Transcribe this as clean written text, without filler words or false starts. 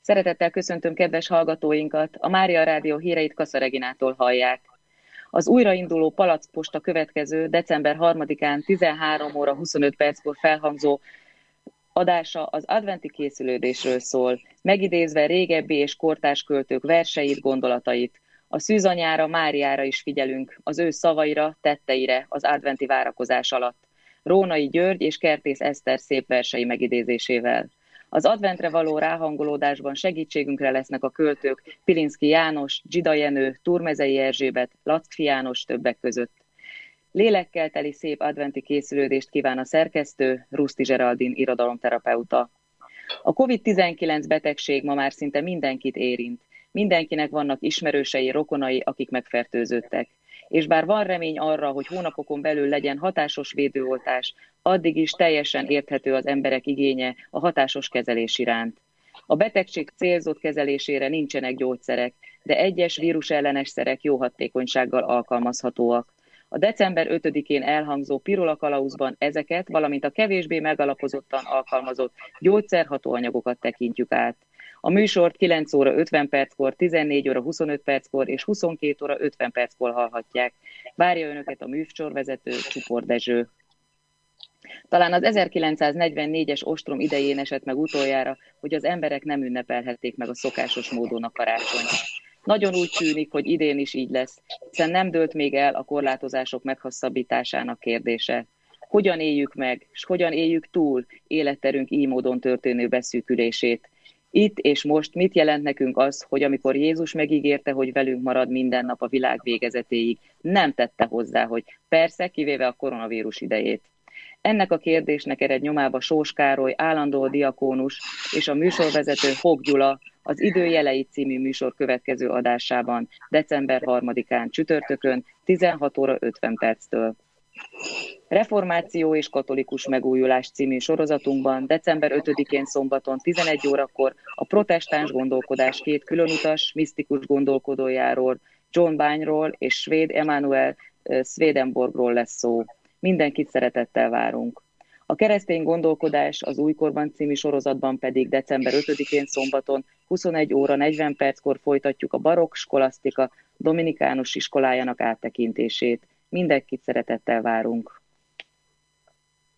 Szeretettel köszöntöm kedves hallgatóinkat, a Mária Rádió híreit Kassa Reginától hallják. Az újrainduló Palackposta következő december 3-án 13 óra 25 perckor felhangzó adása az adventi készülődésről szól, megidézve régebbi és kortárs költők verseit, gondolatait. A szűzanyára, Máriára is figyelünk, az ő szavaira, tetteire az adventi várakozás alatt. Rónai György és Kertész Eszter szép versei megidézésével. Az adventre való ráhangolódásban segítségünkre lesznek a költők Pilinszky János, Dzsida Jenő, Turmezei Erzsébet, Lackfi János többek között. Lélekkel teli szép adventi készülődést kíván a szerkesztő, Ruszti Zseraldin irodalomterapeuta. A COVID-19 betegség ma már szinte mindenkit érint. Mindenkinek vannak ismerősei, rokonai, akik megfertőződtek. És bár van remény arra, hogy hónapokon belül legyen hatásos védőoltás, addig is teljesen érthető az emberek igénye a hatásos kezelés iránt. A betegség célzott kezelésére nincsenek gyógyszerek, de egyes vírusellenes szerek jó hatékonysággal alkalmazhatóak. A december 5-én elhangzó Pirola kalauzban ezeket, valamint a kevésbé megalapozottan alkalmazott gyógyszerhatóanyagokat tekintjük át. A műsort 9 óra 50 perckor, 14 óra 25 perckor és 22 óra 50 perckor hallhatják. Várja Önöket a műsorvezető, Csupor Dezső. Talán az 1944-es ostrom idején esett meg utoljára, hogy az emberek nem ünnepelhették meg a szokásos módon a karácsonyt. Nagyon úgy tűnik, hogy idén is így lesz, hiszen nem dőlt még el a korlátozások meghosszabbításának kérdése. Hogyan éljük meg, és hogyan éljük túl életterünk így módon történő beszűkülését? Itt és most mit jelent nekünk az, hogy amikor Jézus megígérte, hogy velünk marad minden nap a világ végezetéig, nem tette hozzá, hogy persze, kivéve a koronavírus idejét. Ennek a kérdésnek ered nyomába Sós Károly, állandó diakónus és a műsorvezető Hók Gyula az Idő jelei című műsor következő adásában, december 3-án csütörtökön 16 óra 50 perctől. Reformáció és katolikus megújulás című sorozatunkban december 5-én szombaton 11 órakor a protestáns gondolkodás két különutas, misztikus gondolkodójáról, John Bányról és Svéd Emanuel Swedenborgról lesz szó. Mindenkit szeretettel várunk. A keresztény gondolkodás az újkorban című sorozatban pedig december 5-én szombaton 21 óra 40 perckor folytatjuk a barokk skolasztika dominikánus iskolájának áttekintését. Mindenkit szeretettel várunk.